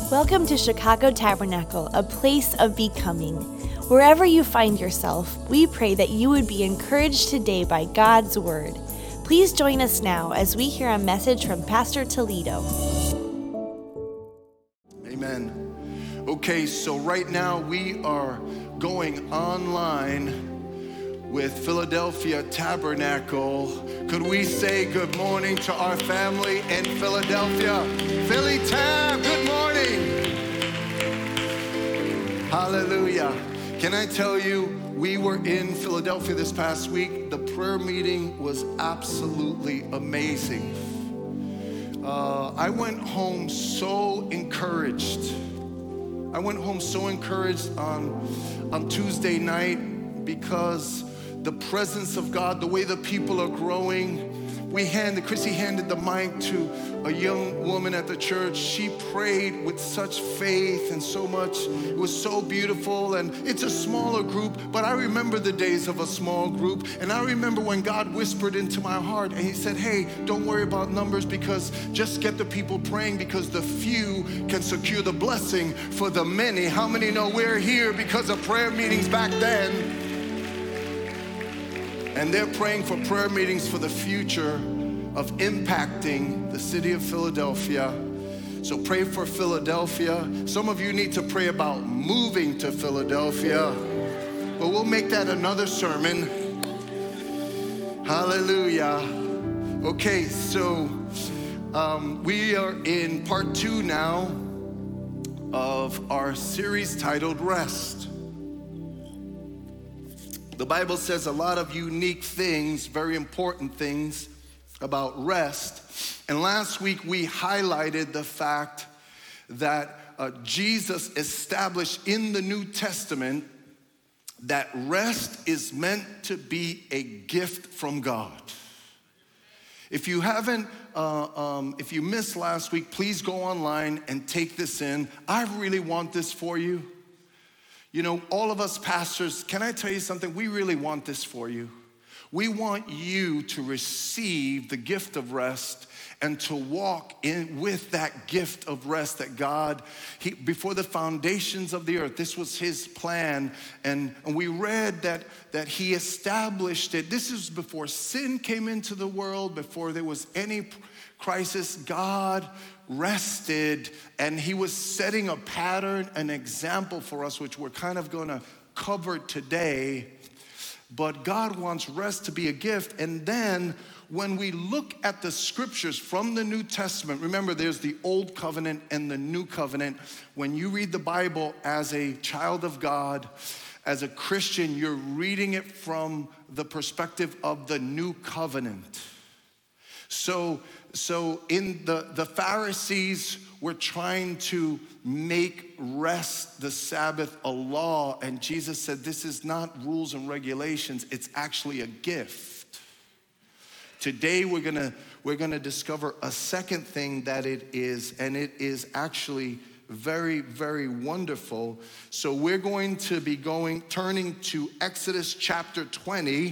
Welcome to Chicago Tabernacle, a place of becoming. Wherever you find yourself, we pray that you would be encouraged today by God's Word. Please join us now as we hear a message from Pastor Toledo. Amen. Okay, so right now we are going online with Philadelphia Tabernacle. Could we say good morning to our family in Philadelphia? Philly Tab, good morning. Hallelujah. Can I tell you, we were in Philadelphia this past week. The prayer meeting was absolutely amazing. I went home so encouraged. On Tuesday night because the presence of God, the way the people are growing. Chrissy handed the mic to a young woman at the church. She prayed with such faith and so much. It was so beautiful, and it's a smaller group, but I remember the days of a small group, and I remember when God whispered into my heart, and he said, hey, don't worry about numbers, because just get the people praying, because the few can secure the blessing for the many. How many know we're here because of prayer meetings back then? And they're praying for prayer meetings for the future of impacting the city of Philadelphia. So pray for Philadelphia. Some of you need to pray about moving to Philadelphia, but we'll make that another sermon. Hallelujah. Okay, so we are in part 2 now of our series titled Rest. The Bible says a lot of unique things, very important things about rest. And last week we highlighted the fact that Jesus established in the New Testament that rest is meant to be a gift from God. If you haven't, if you missed last week, please go online and take this in. I really want this for you. You know, all of us pastors, can I tell you something? We really want this for you. We want you to receive the gift of rest and to walk in with that gift of rest that God, before the foundations of the earth, this was his plan. And we read that he established it. This is before sin came into the world, before there was any crisis. God rested, and he was setting a pattern, an example for us, which we're kind of going to cover today. But God wants rest to be a gift. And then when we look at the scriptures from the New Testament, remember there's the Old Covenant and the New Covenant. When you read the Bible as a child of God, as a Christian, you're reading it from the perspective of the New Covenant. So in the Pharisees were trying to make rest, the Sabbath, a law, and Jesus said this is not rules and regulations, it's actually a gift. Today we're gonna discover a second thing that it is, and it is actually very, very wonderful. So we're going to be turning to Exodus chapter 20.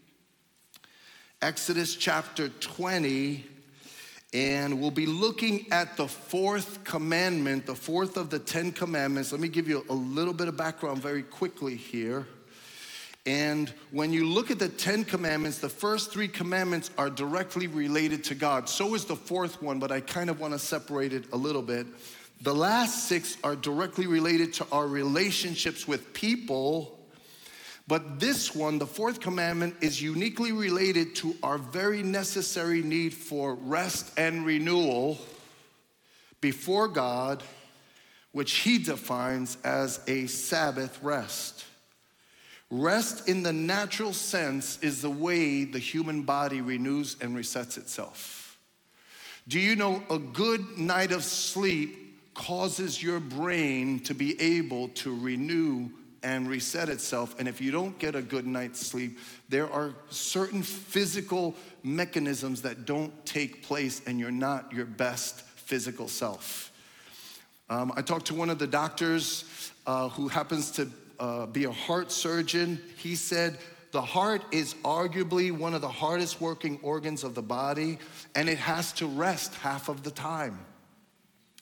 Exodus chapter 20, and we'll be looking at the fourth commandment, the fourth of the 10 commandments. Let me give you a little bit of background very quickly here. And when you look at the 10 commandments, the first 3 commandments are directly related to God. So is the fourth one, but I kind of want to separate it a little bit. The last 6 are directly related to our relationships with people. But this one, the fourth commandment, is uniquely related to our very necessary need for rest and renewal before God, which he defines as a Sabbath rest. Rest in the natural sense is the way the human body renews and resets itself. Do you know a good night of sleep causes your brain to be able to renew and reset itself? And if you don't get a good night's sleep, there are certain physical mechanisms that don't take place, and you're not your best physical self. I talked to one of the doctors who happens to be a heart surgeon. He said the heart is arguably one of the hardest working organs of the body, and it has to rest half of the time.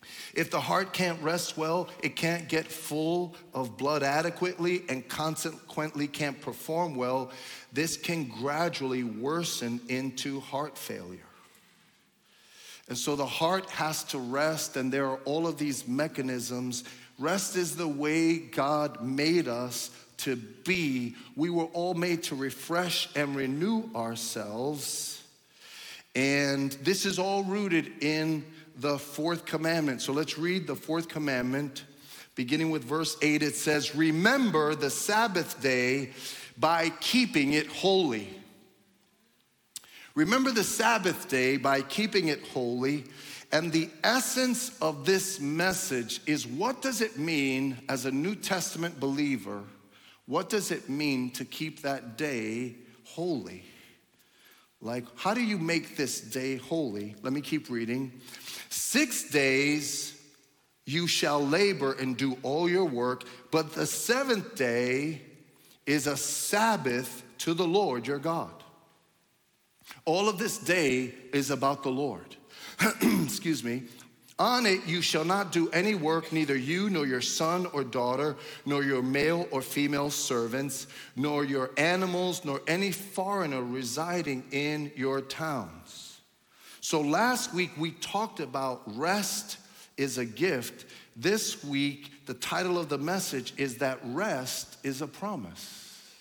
If the heart can't rest well, it can't get full of blood adequately and consequently can't perform well. This can gradually worsen into heart failure. And so the heart has to rest, and there are all of these mechanisms. Rest is the way God made us to be. We were all made to refresh and renew ourselves. And this is all rooted in the fourth commandment. So let's read the fourth commandment, beginning with verse 8. It says, "Remember the Sabbath day by keeping it holy." Remember the Sabbath day by keeping it holy. And the essence of this message is, what does it mean as a New Testament believer? What does it mean to keep that day holy? Like, how do you make this day holy? Let me keep reading. 6 days you shall labor and do all your work, but the seventh day is a Sabbath to the Lord your God. All of this day is about the Lord. Excuse me. On it you shall not do any work, neither you nor your son or daughter, nor your male or female servants, nor your animals, nor any foreigner residing in your towns. So last week we talked about rest is a gift. This week the title of the message is that rest is a promise.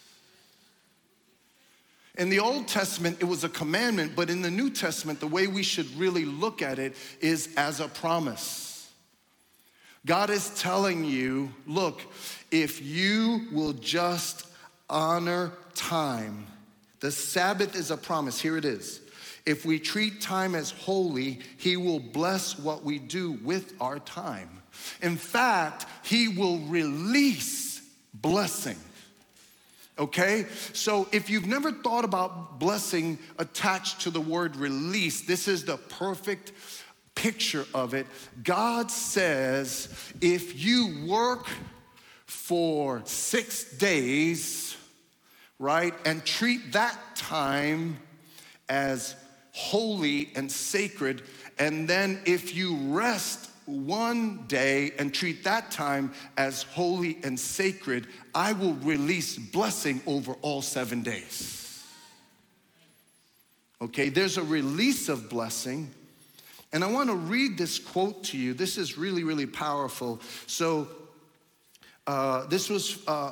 In the Old Testament, it was a commandment, but in the New Testament, the way we should really look at it is as a promise. God is telling you, look, if you will just honor time, the Sabbath is a promise. Here it is. If we treat time as holy, He will bless what we do with our time. In fact, He will release blessing. Okay, so if you've never thought about blessing attached to the word release, this is the perfect picture of it. God says, if you work for 6 days, right, and treat that time as holy and sacred, and then if you rest one day and treat that time as holy and sacred, I will release blessing over all 7 days. Okay, there's a release of blessing. And I want to read this quote to you. This is really, really powerful. So this was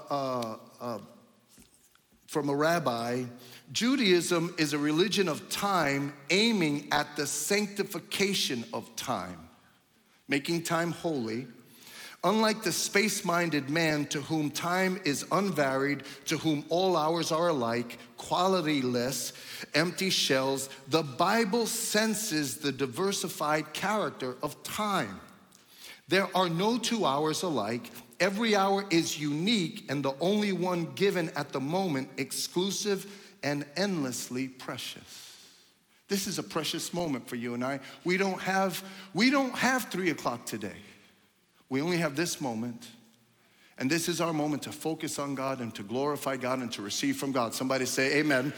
from a rabbi. Judaism is a religion of time aiming at the sanctification of time, making time holy. Unlike the space-minded man to whom time is unvaried, to whom all hours are alike, qualityless, empty shells, the Bible senses the diversified character of time. There are no 2 hours alike. Every hour is unique and the only one given at the moment, exclusive and endlessly precious. This is a precious moment for you and I. We don't have 3 o'clock today. We only have this moment. And this is our moment to focus on God and to glorify God and to receive from God. Somebody say amen.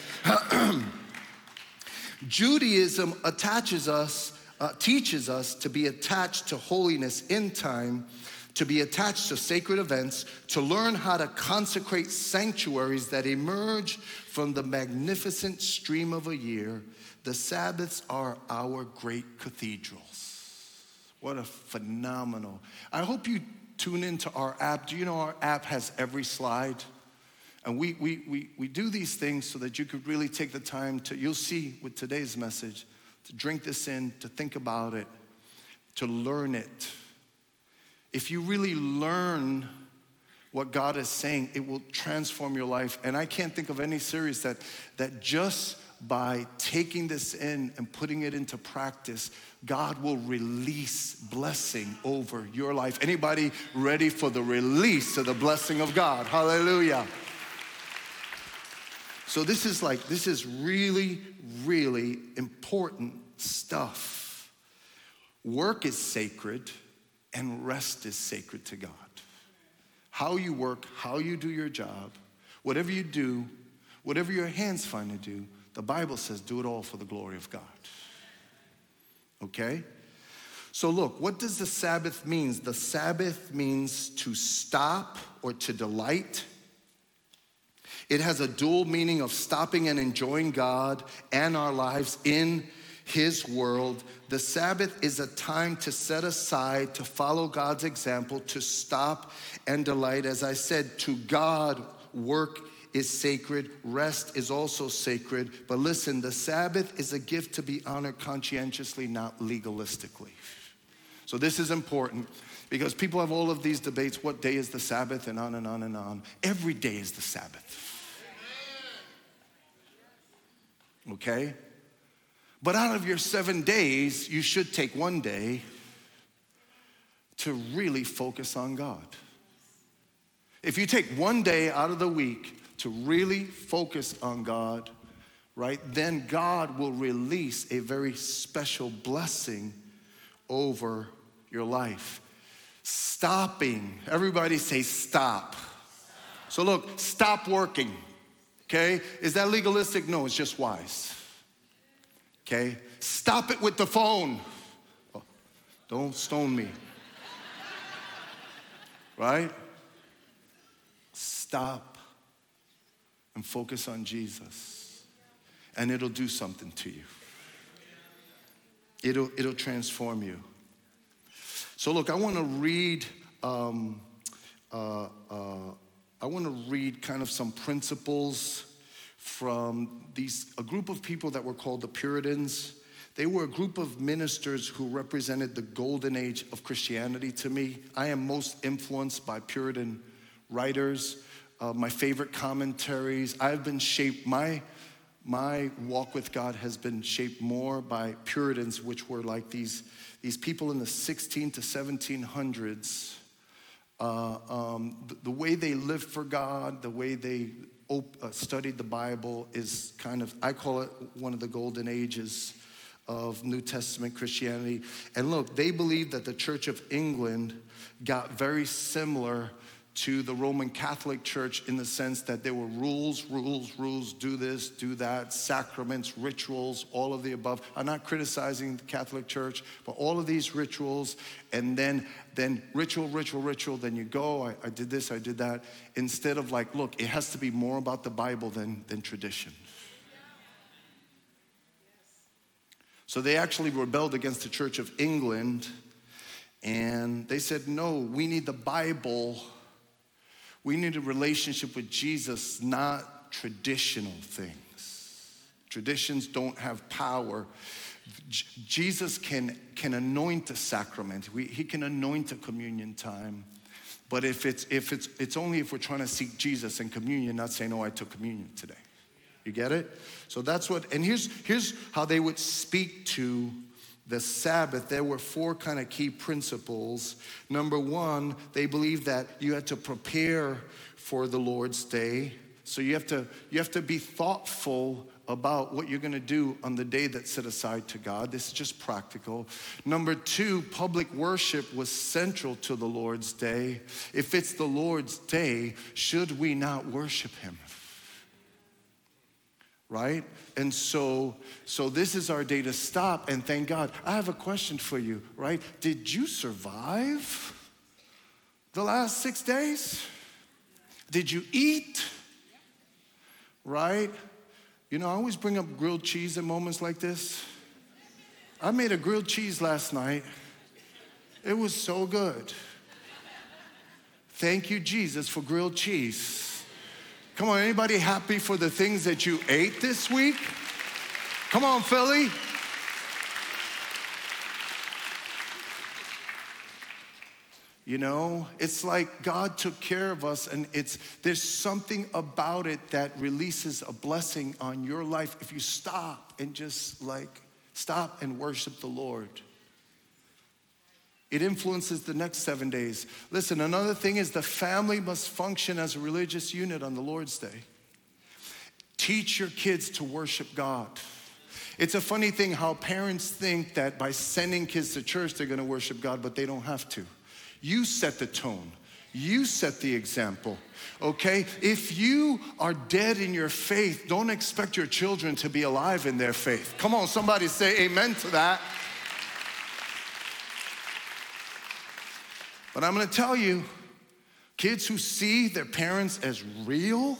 Judaism teaches us to be attached to holiness in time, to be attached to sacred events, to learn how to consecrate sanctuaries that emerge from the magnificent stream of a year. The Sabbaths are our great cathedrals. What a phenomenal. I hope you tune into our app. Do you know our app has every slide? And we do these things so that you could really take the time to, you'll see with today's message, to drink this in, to think about it, to learn it. If you really learn what God is saying, it will transform your life. And I can't think of any series that just by taking this in and putting it into practice, God will release blessing over your life. Anybody ready for the release of the blessing of God? Hallelujah. So this is really, really important stuff. Work is sacred and rest is sacred to God. How you work, how you do your job, whatever you do, whatever your hands find to do, the Bible says do it all for the glory of God. Okay? So look, what does the Sabbath mean? The Sabbath means to stop or to delight. It has a dual meaning of stopping and enjoying God and our lives in His world. The Sabbath is a time to set aside, to follow God's example, to stop and delight. As I said, to God, work is sacred, rest is also sacred. But listen, the Sabbath is a gift to be honored conscientiously, not legalistically. So this is important because people have all of these debates. What day is the Sabbath? And on and on and on. Every day is the Sabbath. Okay? But out of your 7 days, you should take one day to really focus on God. If you take one day out of the week to really focus on God, right, then God will release a very special blessing over your life. Stopping. Everybody say stop. So look, stop working. Okay? Is that legalistic? No, it's just wise. Okay? Stop it with the phone. Oh, don't stone me. Right? Stop and focus on Jesus. And it'll do something to you. It'll transform you. So look, I want to read kind of some principles from a group of people that were called the Puritans. They were a group of ministers who represented the golden age of Christianity to me. I am most influenced by Puritan writers. My favorite commentaries. I've been shaped, my walk with God has been shaped more by Puritans, which were like these people in the 16 to 1700s. The way they lived for God, the way they studied the Bible is kind of, I call it one of the golden ages of New Testament Christianity. And look, they believed that the Church of England got very similar to the Roman Catholic Church in the sense that there were rules, do this, do that, sacraments, rituals, all of the above. I'm not criticizing the Catholic Church, but all of these rituals, and then ritual, then you go, I did this, I did that, instead of like, look, it has to be more about the Bible than tradition. So they actually rebelled against the Church of England, and they said, no, we need the Bible. We need a relationship with Jesus, not traditional things. Traditions don't have power. Jesus can anoint a sacrament. He can anoint a communion time. But if it's only if we're trying to seek Jesus in communion, not saying, oh, I took communion today. You get it? So that's what, and here's how they would speak to the Sabbath. There were 4 kind of key principles. Number 1, they believed that you had to prepare for the Lord's Day. So you have to be thoughtful about what you're going to do on the day that's set aside to God. This is just practical. Number 2, public worship was central to the Lord's Day. If it's the Lord's Day, should we not worship Him? Right? And so this is our day to stop and thank God. I have a question for you, right? Did you survive the last 6 days? Did you eat? Right? You know, I always bring up grilled cheese in moments like this. I made a grilled cheese last night. It was so good. Thank you, Jesus, for grilled cheese. Come on, anybody happy for the things that you ate this week? Come on, Philly. You know, it's like God took care of us, and there's something about it that releases a blessing on your life if you stop and just stop and worship the Lord. It influences the next 7 days. Listen, another thing is the family must function as a religious unit on the Lord's Day. Teach your kids to worship God. It's a funny thing how parents think that by sending kids to church, they're going to worship God, but they don't have to. You set the tone. You set the example, okay? If you are dead in your faith, don't expect your children to be alive in their faith. Come on, somebody say amen to that. But I'm gonna tell you, kids who see their parents as real,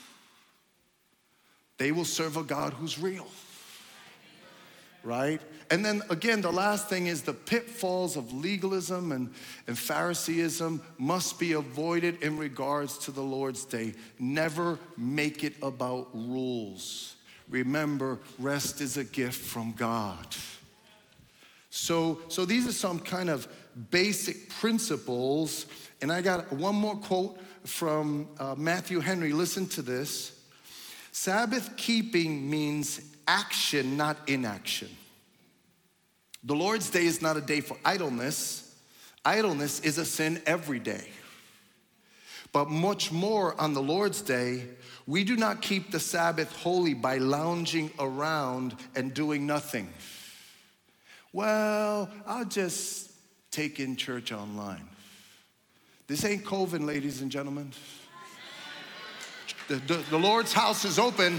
they will serve a God who's real, right? And then again, the last thing is the pitfalls of legalism and Phariseeism must be avoided in regards to the Lord's Day. Never make it about rules. Remember, rest is a gift from God. So these are some kind of basic principles. And I got one more quote from Matthew Henry. Listen to this. Sabbath keeping means action, not inaction. The Lord's Day is not a day for idleness. Idleness is a sin every day. But much more on the Lord's Day, we do not keep the Sabbath holy by lounging around and doing nothing. Well, I'll just take in church online. This ain't COVID, ladies and gentlemen. The Lord's house is open.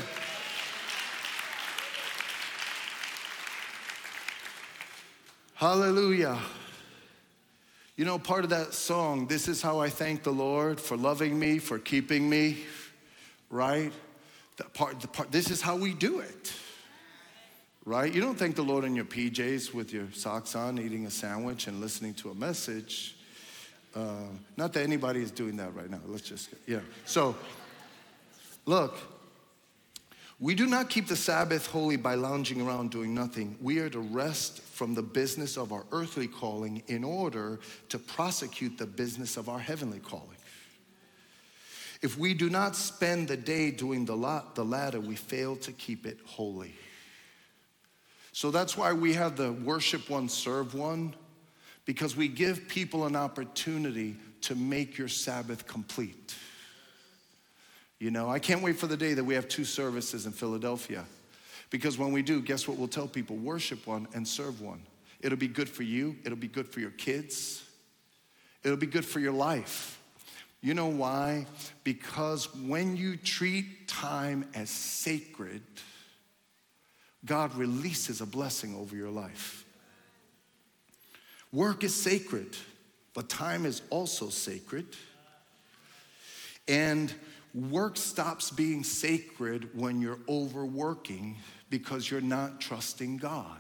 Hallelujah. You know, part of that song, this is how I thank the Lord for loving me, for keeping me, right? This is how we do it, right? You don't thank the Lord in your PJs with your socks on, eating a sandwich and listening to a message. Not that anybody is doing that right now. So, look, we do not keep the Sabbath holy by lounging around doing nothing. We are to rest from the business of our earthly calling in order to prosecute the business of our heavenly calling. If we do not spend the day doing the latter, we fail to keep it holy. So that's why we have the worship one, serve one, because we give people an opportunity to make your Sabbath complete. You know, I can't wait for the day that we have 2 services in Philadelphia. Because when we do, guess what we'll tell people? Worship one and serve one. It'll be good for you. It'll be good for your kids. It'll be good for your life. You know why? Because when you treat time as sacred, God releases a blessing over your life. Work is sacred, but time is also sacred. And work stops being sacred when you're overworking because you're not trusting God.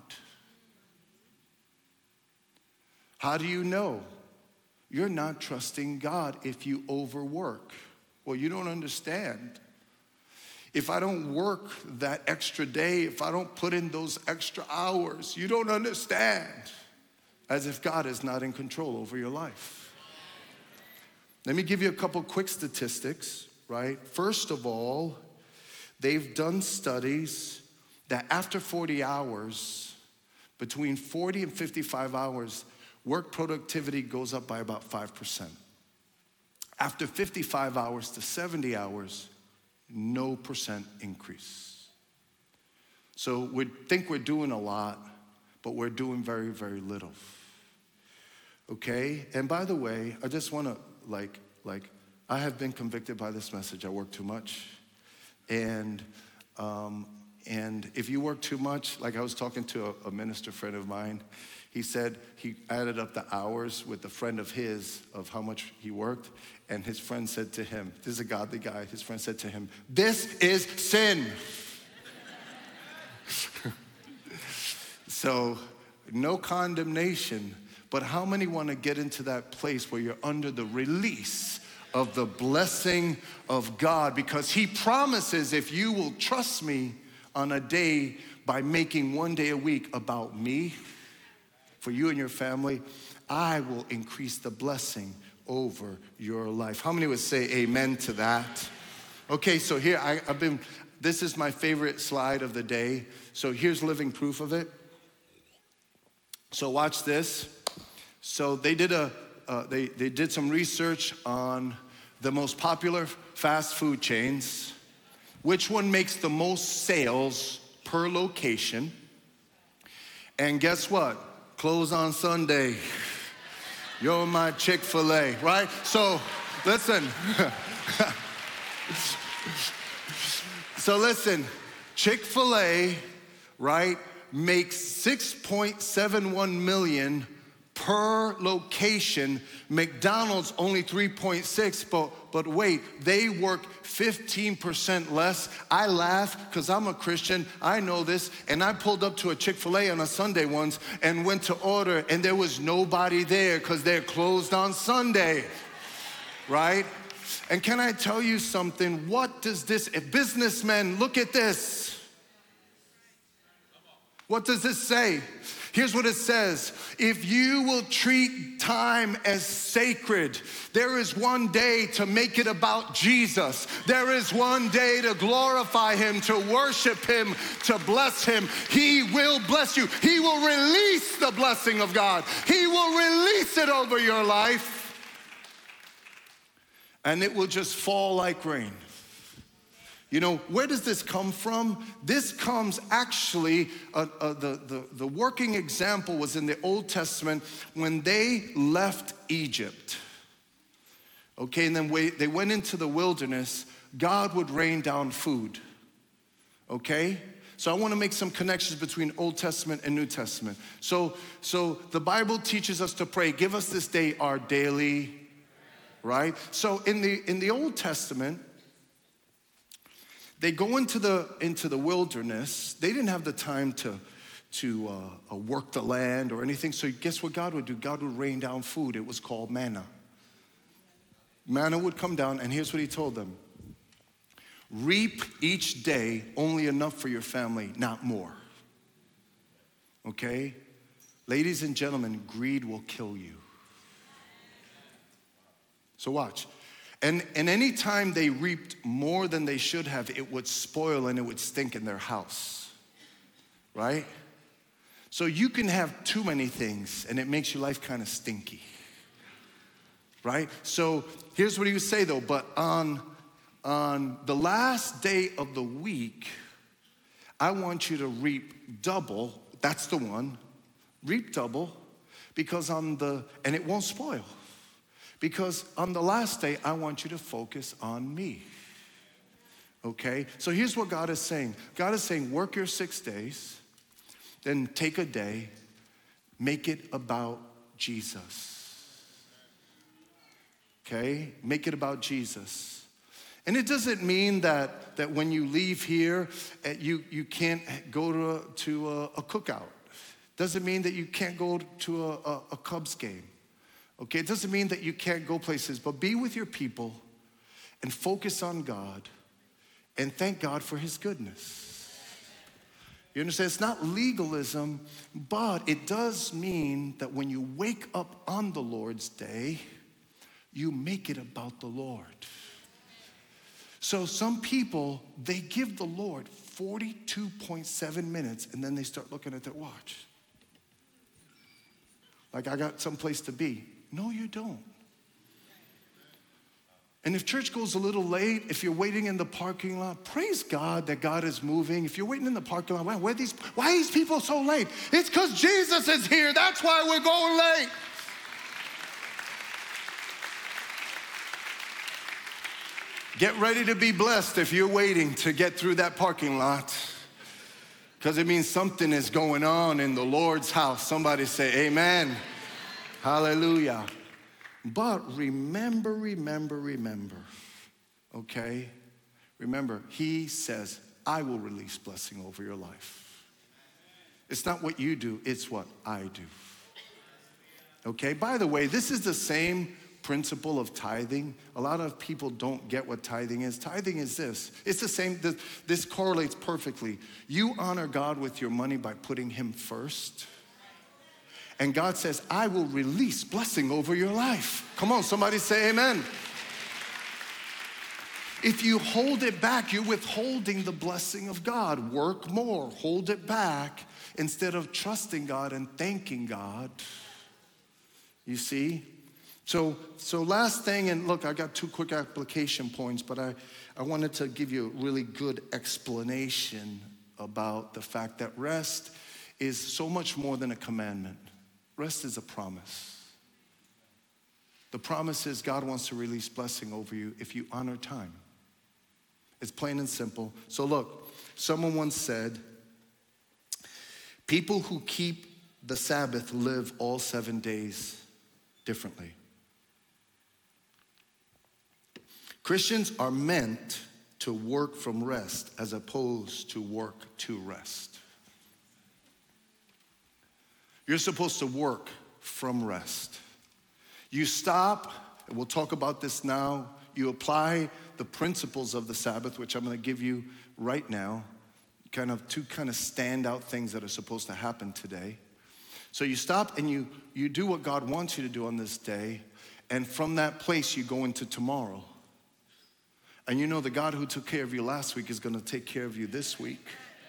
How do you know? You're not trusting God if you overwork. Well, you don't understand. If I don't work that extra day, if I don't put in those extra hours, you don't understand. As if God is not in control over your life. Let me give you a couple quick statistics, right? First of all, they've done studies that after 40 hours, between 40 and 55 hours, work productivity goes up by about 5%. After 55 hours to 70 hours, no percent increase. So we think we're doing a lot, but we're doing very, very little. Okay? And by the way, I just want to, I have been convicted by this message. I work too much. And if you work too much, like I was talking to a minister friend of mine, he said he added up the hours with a friend of his of how much he worked, and his friend said to him, this is a godly guy, his friend said to him, "This is sin." So, no condemnation, but how many want to get into that place where you're under the release of the blessing of God? Because he promises, if you will trust me on a day by making one day a week about me, for you and your family, I will increase the blessing over your life. How many would say amen to that? Okay, so here this is my favorite slide of the day. So here's living proof of it. So watch this. So they did they did some research on the most popular fast food chains. Which one makes the most sales per location? And guess what? Close on Sunday. You're my Chick-fil-A, right? So listen. So listen, Chick-fil-A, right, makes $6.71 million per location. McDonald's only 3.6, but wait, they work 15% less. I laugh because I'm a Christian. I know this. And I pulled up to a Chick-fil-A on a Sunday once and went to order, and there was nobody there because they're closed on Sunday, right? And can I tell you something? What does this, if businessmen, look at this. What does this say? Here's what it says. If you will treat time as sacred, there is one day to make it about Jesus. There is one day to glorify him, to worship him, to bless him. He will bless you. He will release the blessing of God. He will release it over your life. And it will just fall like rain. You know, where does this come from? This comes actually, the working example was in the Old Testament when they left Egypt. Okay, and then they went into the wilderness, God would rain down food. Okay? So I want to make some connections between Old Testament and New Testament. So the Bible teaches us to pray, give us this day our daily, right? So in the Old Testament, they go into the wilderness. They didn't have the time to work the land or anything. So guess what God would do? God would rain down food. It was called manna. Manna would come down, and here's what he told them. Reap each day only enough for your family, not more. Okay? Ladies and gentlemen, greed will kill you. So watch. And any time they reaped more than they should have, it would spoil and it would stink in their house, right? So you can have too many things and it makes your life kind of stinky, right? So here's what he would say though, but on the last day of the week, I want you to reap double, that's the one, reap double, because and it won't spoil. Because on the last day, I want you to focus on me. Okay? So here's what God is saying. God is saying, work your 6 days, then take a day, make it about Jesus. Okay? Make it about Jesus. And it doesn't mean that when you leave here, you can't go to a cookout. Doesn't mean that you can't go to a Cubs game. Okay, it doesn't mean that you can't go places, but be with your people and focus on God and thank God for his goodness. You understand? It's not legalism, but it does mean that when you wake up on the Lord's day, you make it about the Lord. So some people, they give the Lord 42.7 minutes and then they start looking at their watch. Like, I got someplace to be. No, you don't. And if church goes a little late, if you're waiting in the parking lot, praise God that God is moving. If you're waiting in the parking lot, why are these people so late? It's because Jesus is here. That's why we're going late. Get ready to be blessed if you're waiting to get through that parking lot, because it means something is going on in the Lord's house. Somebody say amen. Hallelujah. But remember, okay? Remember, he says, I will release blessing over your life. It's not what you do, it's what I do. Okay, by the way, this is the same principle of tithing. A lot of people don't get what tithing is. Tithing is this. It's the same, this correlates perfectly. You honor God with your money by putting him first. And God says, I will release blessing over your life. Come on, somebody say amen. If you hold it back, you're withholding the blessing of God. Work more, hold it back instead of trusting God and thanking God. You see? So last thing, and look, I got 2 quick application points, but I wanted to give you a really good explanation about the fact that rest is so much more than a commandment. Rest is a promise. The promise is God wants to release blessing over you if you honor time. It's plain and simple. So look, someone once said, people who keep the Sabbath live all 7 days differently. Christians are meant to work from rest as opposed to work to rest. You're supposed to work from rest. You stop, and we'll talk about this now. You apply the principles of the Sabbath, which I'm going to give you right now, two standout things that are supposed to happen today. So you stop and you do what God wants you to do on this day, and from that place you go into tomorrow. And you know the God who took care of you last week is going to take care of you this week.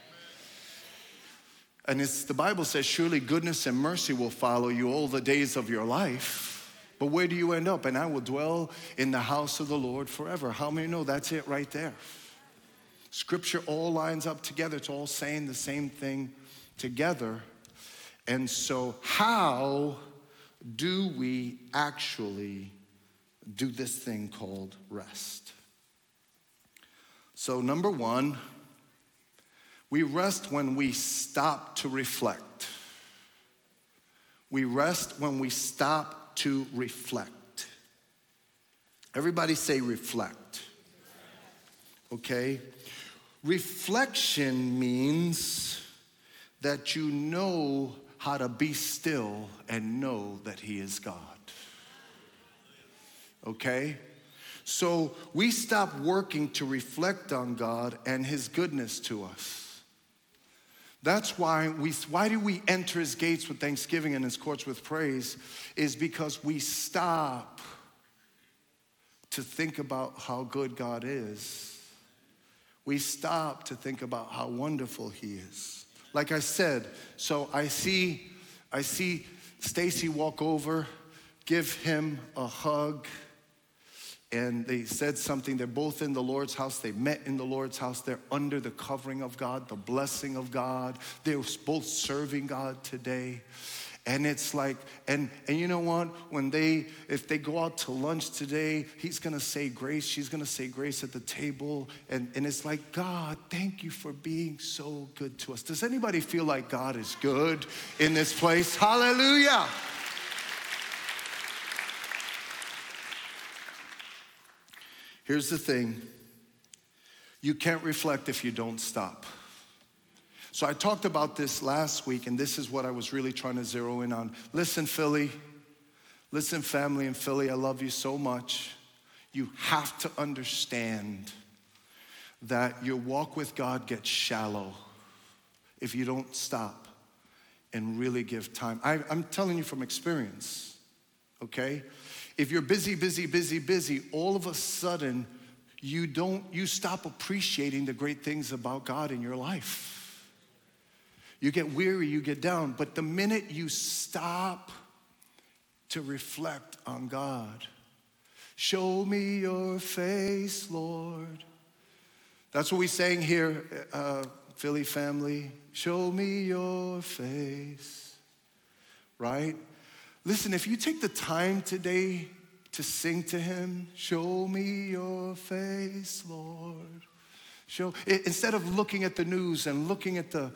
And the Bible says, surely goodness and mercy will follow you all the days of your life. But where do you end up? And I will dwell in the house of the Lord forever. How many know that's it right there? Scripture all lines up together. It's all saying the same thing together. And so how do we actually do this thing called rest? So number one, we rest when we stop to reflect. We rest when we stop to reflect. Everybody say reflect. Okay? Reflection means that you know how to be still and know that He is God. Okay? So we stop working to reflect on God and His goodness to us. That's why do we enter His gates with thanksgiving and His courts with praise, is because we stop to think about how good God is. We stop to think about how wonderful He is. Like I said, so I see Stacy walk over, give him a hug, and they said something. They're both in the Lord's house. They met in the Lord's house. They're under the covering of God, the blessing of God. They're both serving God today. And it's like, and you know what? If they go out to lunch today, he's gonna say grace, she's gonna say grace at the table. And it's like, God, thank you for being so good to us. Does anybody feel like God is good in this place? Hallelujah. Here's the thing. You can't reflect if you don't stop. So I talked about this last week, and this is what I was really trying to zero in on. Listen, Philly. Listen, family in Philly, I love you so much. You have to understand that your walk with God gets shallow if you don't stop and really give time. I'm telling you from experience, okay? If you're busy, all of a sudden, you stop appreciating the great things about God in your life. You get weary, you get down, but the minute you stop to reflect on God, show me your face, Lord. That's what we sang here, Philly family. Show me your face, right? Listen, if you take the time today to sing to Him, show me your face, Lord. Instead of looking at the news and looking at your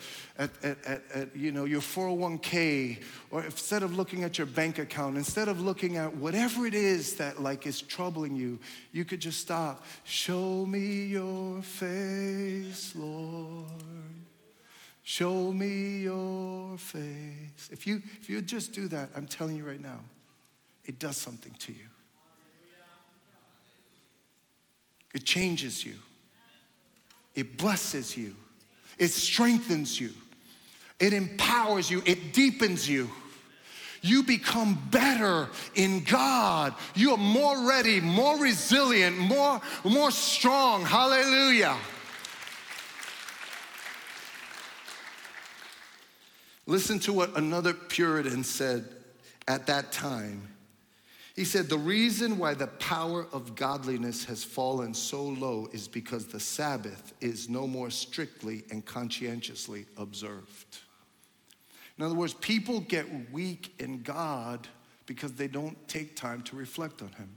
401k, or instead of looking at your bank account, instead of looking at whatever it is that is troubling you, you could just stop. Show me your face, Lord. Show me your face. If you just do that, I'm telling you right now, it does something to you. It changes you. It blesses you. It strengthens you. It empowers you. It deepens you. You become better in God. You are more ready, more resilient, more strong. Hallelujah. Listen to what another Puritan said at that time. He said, the reason why the power of godliness has fallen so low is because the Sabbath is no more strictly and conscientiously observed. In other words, people get weak in God because they don't take time to reflect on Him.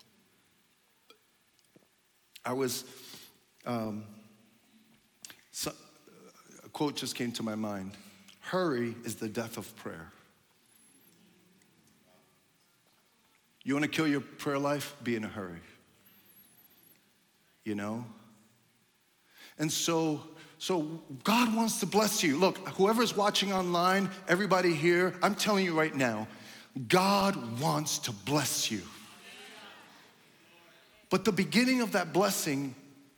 A quote just came to my mind. Hurry is the death of prayer. You want to kill your prayer life? Be in a hurry. You know? And so God wants to bless you. Look, whoever's watching online, everybody here, I'm telling you right now, God wants to bless you. But the beginning of that blessing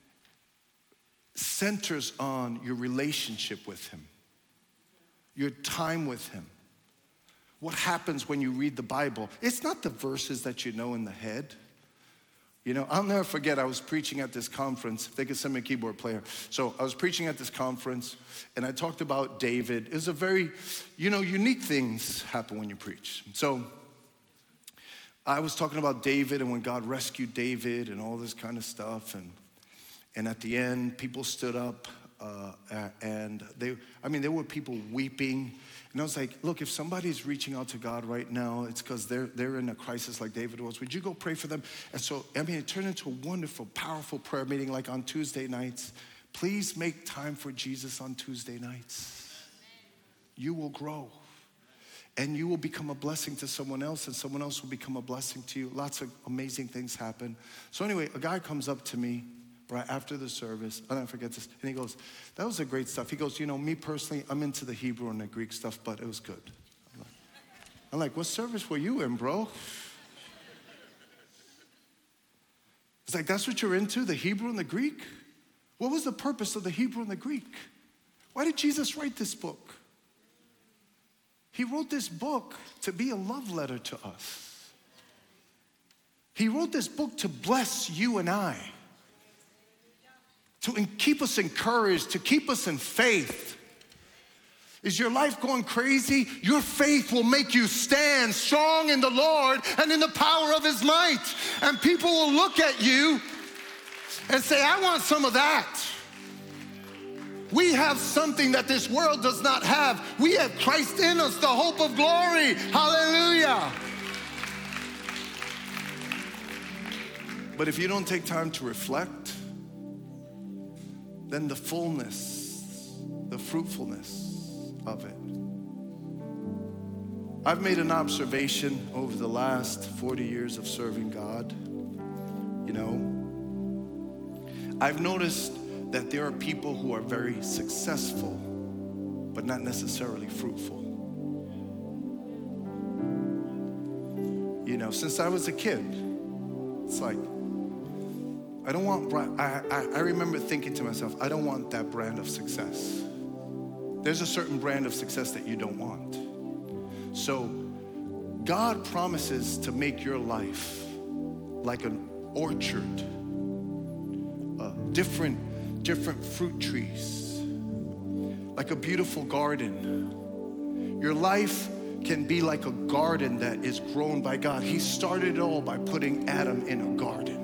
centers on your relationship with him, your time with him. What happens when you read the Bible? It's not the verses that you know in the head. You know, I'll never forget, I was preaching at this conference. If they could send me a keyboard player. So I was preaching at this conference, and I talked about David. It was a very, unique things happen when you preach. So I was talking about David and when God rescued David and all this kind of stuff. And at the end, people stood up, and there were people weeping. And I was like, look, if somebody's reaching out to God right now, it's because they're in a crisis like David was. Would you go pray for them? And so, it turned into a wonderful, powerful prayer meeting like on Tuesday nights. Please make time for Jesus on Tuesday nights. You will grow. And you will become a blessing to someone else, and someone else will become a blessing to you. Lots of amazing things happen. So anyway, a guy comes up to me right after the service, I'll never forget this, and he goes, that was a great stuff. He goes, me personally, I'm into the Hebrew and the Greek stuff, but it was good. I'm like, what service were you in, bro? It's like, that's what you're into, the Hebrew and the Greek? What was the purpose of the Hebrew and the Greek? Why did Jesus write this book? He wrote this book to be a love letter to us. He wrote this book to bless you and I, to keep us encouraged, to keep us in faith. Is your life going crazy? Your faith will make you stand strong in the Lord and in the power of his might. And people will look at you and say, I want some of that. We have something that this world does not have. We have Christ in us, the hope of glory. Hallelujah. But if you don't take time to reflect, then the fullness, the fruitfulness of it. I've made an observation over the last 40 years of serving God. I've noticed that there are people who are very successful, but not necessarily fruitful. Since I was a kid, it's like, I remember thinking to myself, I don't want that brand of success. There's a certain brand of success that you don't want. So God promises to make your life like an orchard, different fruit trees, like a beautiful garden. Your life can be like a garden that is grown by God. He started it all by putting Adam in a garden.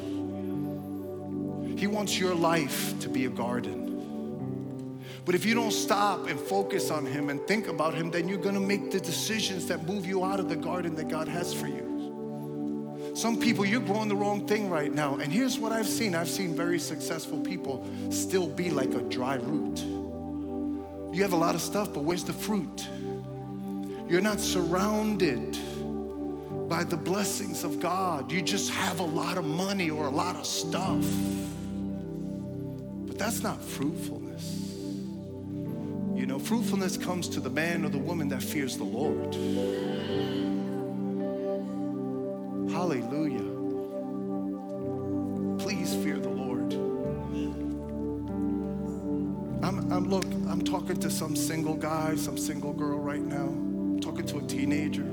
He wants your life to be a garden. But if you don't stop and focus on him and think about him, then you're gonna make the decisions that move you out of the garden that God has for you. Some people, you're growing the wrong thing right now. And here's what I've seen. I've seen very successful people still be like a dry root. You have a lot of stuff, but where's the fruit? You're not surrounded by the blessings of God. You just have a lot of money or a lot of stuff. But that's not fruitfulness. Fruitfulness comes to the man or the woman that fears the Lord. Hallelujah. Please fear the Lord. I'm talking to some single guy, some single girl right now. I'm talking to a teenager.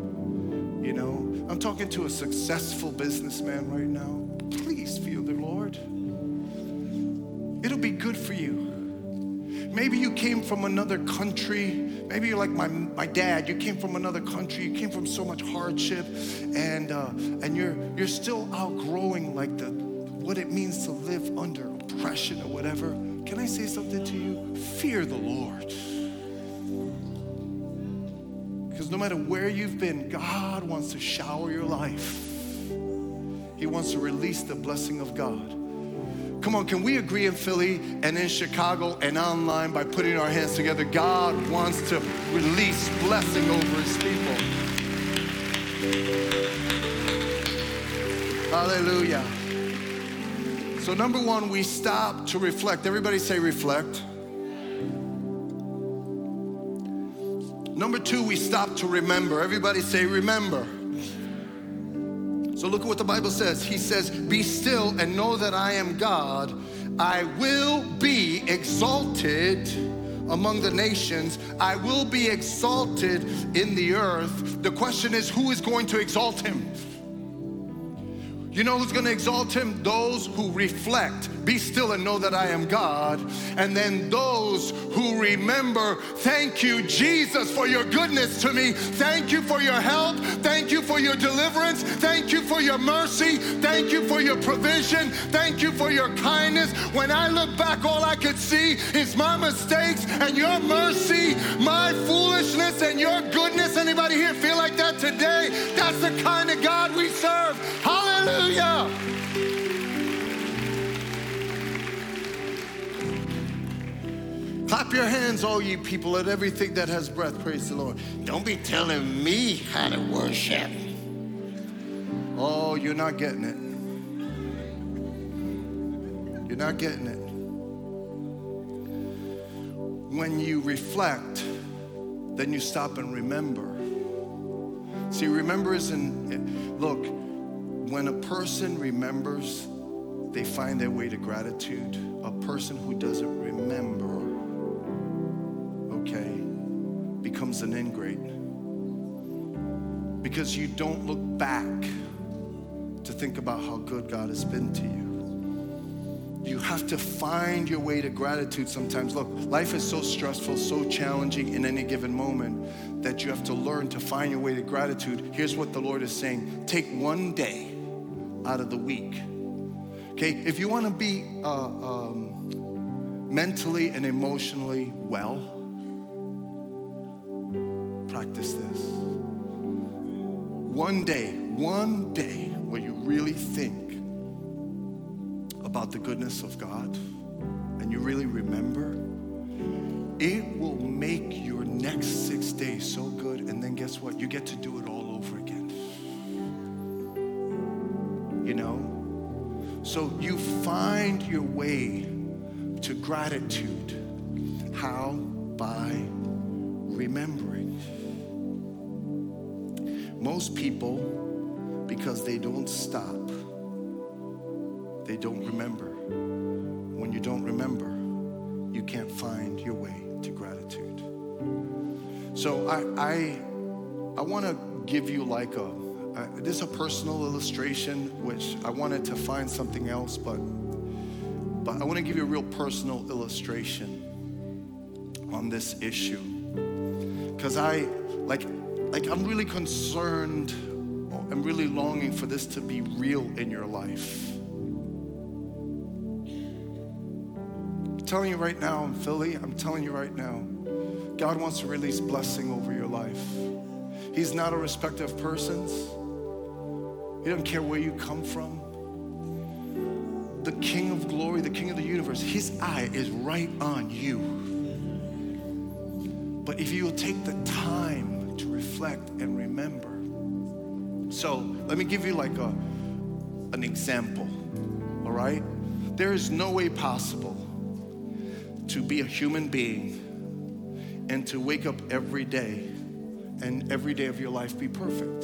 I'm talking to a successful businessman right now. Please fear the Lord. It'll be good for you. Maybe you came from another country. Maybe you're like my dad. You came from another country. You came from so much hardship, and you're still outgrowing what it means to live under oppression or whatever. Can I say something to you? Fear the Lord. Because no matter where you've been, God wants to shower your life. He wants to release the blessing of God. Come on, can we agree in Philly and in Chicago and online by putting our hands together? God wants to release blessing over his people. Hallelujah. So number one, we stop to reflect. Everybody say reflect. Number two, we stop to remember. Everybody say remember. So look at what the Bible says. He says, be still and know that I am God. I will be exalted among the nations. I will be exalted in the earth. The question is, who is going to exalt him? You know who's going to exalt him? Those who reflect. Be still and know that I am God. And then those who remember, thank you, Jesus, for your goodness to me. Thank you for your help. Thank you for your deliverance. Thank you for your mercy. Thank you for your provision. Thank you for your kindness. When I look back, all I could see is my mistakes and your mercy, my foolishness and your goodness. Anybody here feel like that today? That's the kind of God we serve. Hallelujah. Clap your hands, all ye people, at everything that has breath. Praise the Lord. Don't be telling me how to worship. Oh, you're not getting it. You're not getting it. When you reflect, then you stop and remember. See, remember is look, when a person remembers, they find their way to gratitude. A person who doesn't remember, becomes an ingrate. Because you don't look back to think about how good God has been to you. You have to find your way to gratitude sometimes. Look, life is so stressful, so challenging in any given moment that you have to learn to find your way to gratitude. Here's what the Lord is saying. Take one day out of the week. Okay, if you want to be mentally and emotionally well, practice this. One day where you really think about the goodness of God and you really remember, it will make your next 6 days so good. And then guess what? You get to do it all over again. You know? So you find your way to gratitude. How? By remembering. Most people, because they don't stop, they don't remember. When you don't remember, you can't find your way to gratitude. So I want to give you like this is a personal illustration, which I wanted to find something else, but I want to give you a real personal illustration on this issue. Because I'm really concerned, I'm really longing for this to be real in your life. I'm telling you right now, Philly, I'm telling you right now, God wants to release blessing over your life. He's not a respecter of persons. He doesn't care where you come from. The King of glory, the King of the universe, his eye is right on you. But if you will take the time to reflect and remember. So let me give you like an example, all right? There is no way possible to be a human being and to wake up every day and every day of your life be perfect.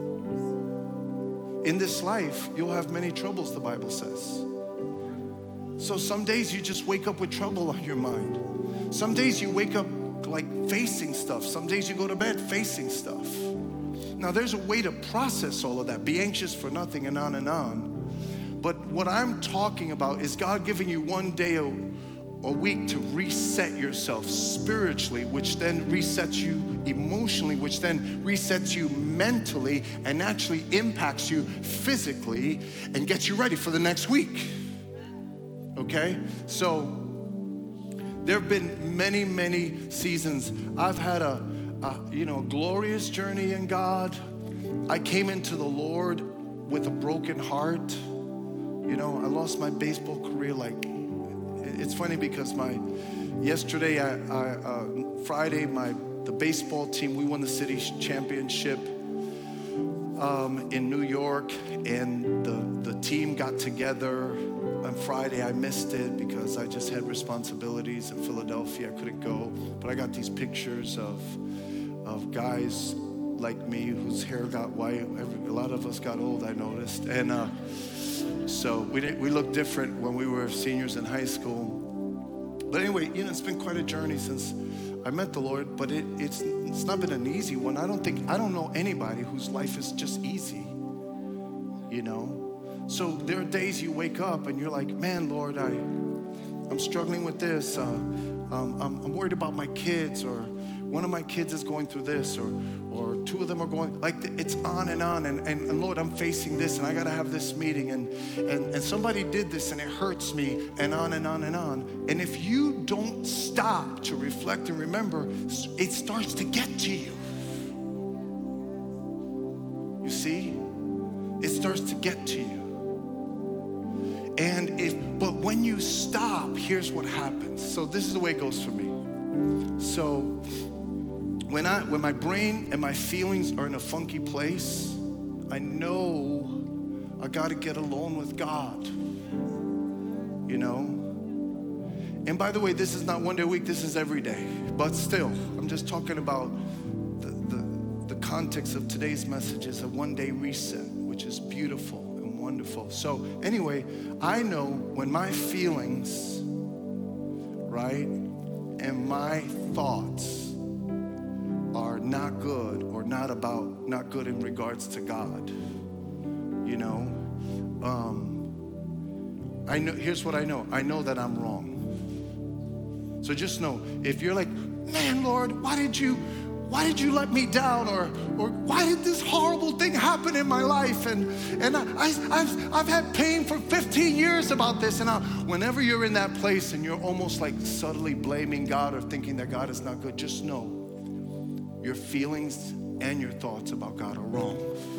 In this life, you'll have many troubles, the Bible says. So some days you just wake up with trouble on your mind. Some days you wake up like facing stuff. Some days you go to bed facing stuff. Now there's a way to process all of that. Be anxious for nothing and on and on. But what I'm talking about is God giving you one day a week to reset yourself spiritually, which then resets you emotionally, which then resets you mentally and actually impacts you physically and gets you ready for the next week. Okay? So there have been many, many seasons. I've had a glorious journey in God. I came into the Lord with a broken heart. You know, I lost my baseball career. Like, it's funny because yesterday, Friday, the baseball team, we won the city championship in New York, and the team got together on Friday. I missed it because I just had responsibilities in Philadelphia. I couldn't go, but I got these pictures of guys like me whose hair got white. A lot of us got old, I noticed, and so we looked different when we were seniors in high school. But anyway, you know, it's been quite a journey since I met the Lord, but it's not been an easy one. I don't know anybody whose life is just easy, you know? So there are days you wake up and you're like, man, Lord, I'm struggling with this. I'm worried about my kids, or one of my kids is going through this, or two of them are going, like, it's on and on. And Lord, I'm facing this, and I got to have this meeting, and somebody did this, and it hurts me, and on and on and on. And if you don't stop to reflect and remember, it starts to get to you. You see? It starts to get to you. But when you stop, here's what happens. So this is the way it goes for me. So when my brain and my feelings are in a funky place, I know I got to get alone with God, you know? And by the way, this is not one day a week, this is every day. But still, I'm just talking about the context of today's message is a one-day reset, which is beautiful and wonderful. So anyway, I know when my feelings, right, and my thoughts are not good, or not good in regards to God, you know, I know, here's what I know that I'm wrong. So just know, if you're like, man, Lord, why did you let me down, or why did this horrible thing happen in my life, and I've had pain for 15 years about this, and whenever you're in that place and you're almost like subtly blaming God or thinking that God is not good, just know your feelings and your thoughts about God are wrong.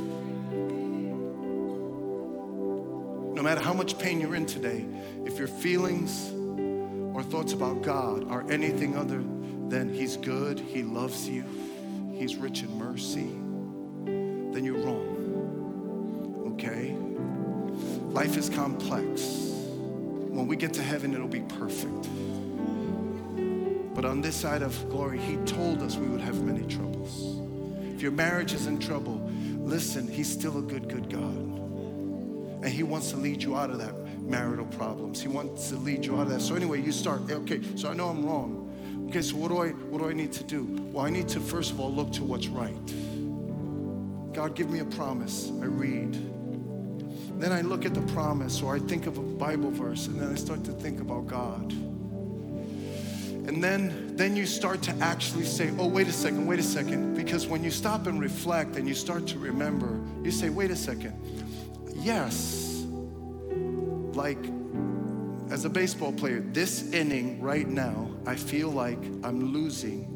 No matter how much pain you're in today, if your feelings or thoughts about God are anything other than He's good, He loves you, He's rich in mercy, then you're wrong, okay? Life is complex. When we get to heaven, it'll be perfect. But on this side of glory, He told us we would have many troubles. If your marriage is in trouble, listen, He's still a good God. And He wants to lead you out of that marital problems. He wants to lead you out of that. So anyway, you start, okay, so I know I'm wrong. Okay, so what do I need to do? Well, I need to, first of all, look to what's right. God, give me a promise. I read. Then I look at the promise, or I think of a Bible verse, and then I start to think about God. And then you start to actually say, oh, wait a second. Because when you stop and reflect and you start to remember, you say, wait a second. Yes, like as a baseball player, this inning right now, I feel like I'm losing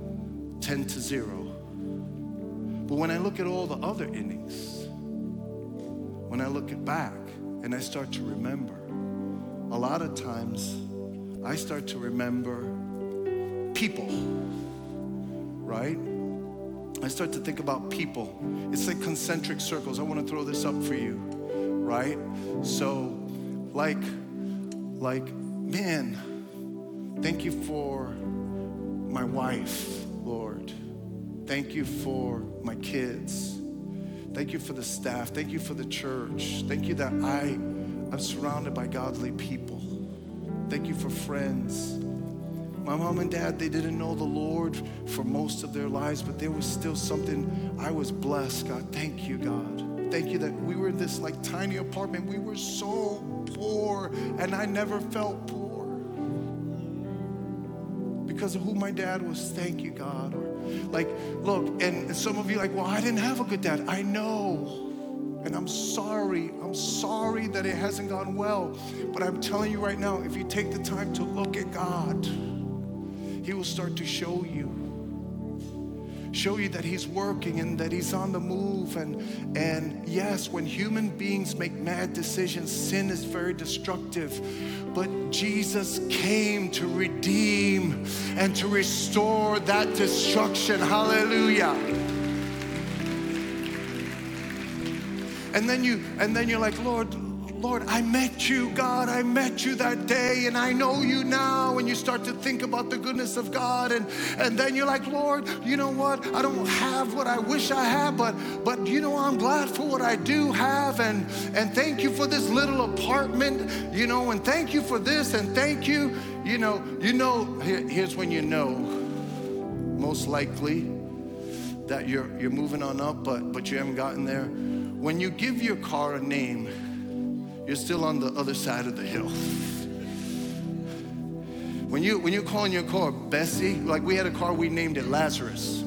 10-0. But when I look at all the other innings, when I look back and I start to remember, a lot of times I start to remember people, right? I start to think about people. It's like concentric circles. I want to throw this up for you, right? So, like, man, thank you for my wife, Lord. Thank you for my kids. Thank you for the staff. Thank you for the church. Thank you that I'm surrounded by godly people. Thank you for friends. My mom and dad, they didn't know the Lord for most of their lives, but there was still something. I was blessed, God. Thank you, God. Thank you that we were in this like tiny apartment. We were so poor, and I never felt poor because of who my dad was. Thank you, God. Or like, look, and some of you are like, well, I didn't have a good dad. I know. And I'm sorry that it hasn't gone well. But I'm telling you right now, if you take the time to look at God, He will start to show you show you that he's working and that he's on the move. And yes, when human beings make mad decisions, sin is very destructive. But Jesus came to redeem and to restore that destruction. Hallelujah. And then you're like, Lord, I met you, God. I met you that day, and I know you now. And you start to think about the goodness of God, and then you're like, Lord, you know what? I don't have what I wish I had, but you know, I'm glad for what I do have, and thank you for this little apartment, you know, and thank you for this, and thank you, you know. Here's when you know, most likely, that you're moving on up, but you haven't gotten there. When you give your car a name, you're still on the other side of the hill. When you're calling your car Bessie, like we had a car, we named it Lazarus.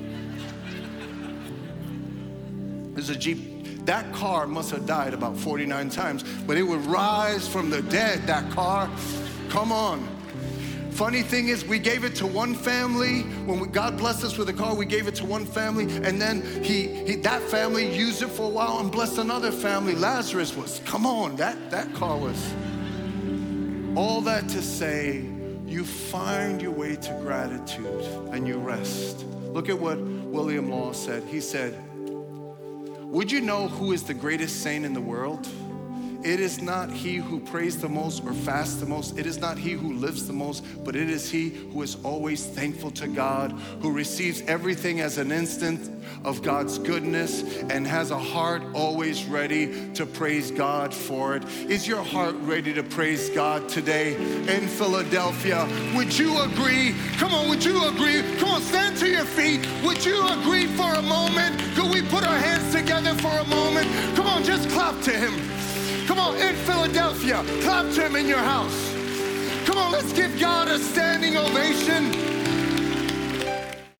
There's a Jeep. That car must have died about 49 times, but it would rise from the dead, that car. Come on. Funny thing is, we gave it to one family. When God blessed us with a car, we gave it to one family, and then that family used it for a while and blessed another family. Lazarus was, come on, that car was. All that to say, you find your way to gratitude and you rest. Look at what William Law said. He said, would you know who is the greatest saint in the world? It is not he who prays the most or fasts the most. It is not he who lives the most, but it is he who is always thankful to God, who receives everything as an instant of God's goodness and has a heart always ready to praise God for it. Is your heart ready to praise God today in Philadelphia? Would you agree? Come on, would you agree? Come on, stand to your feet. Would you agree for a moment? Could we put our hands together for a moment? Come on, just clap to him. Come on, in Philadelphia, clap to him in your house. Come on, let's give God a standing ovation.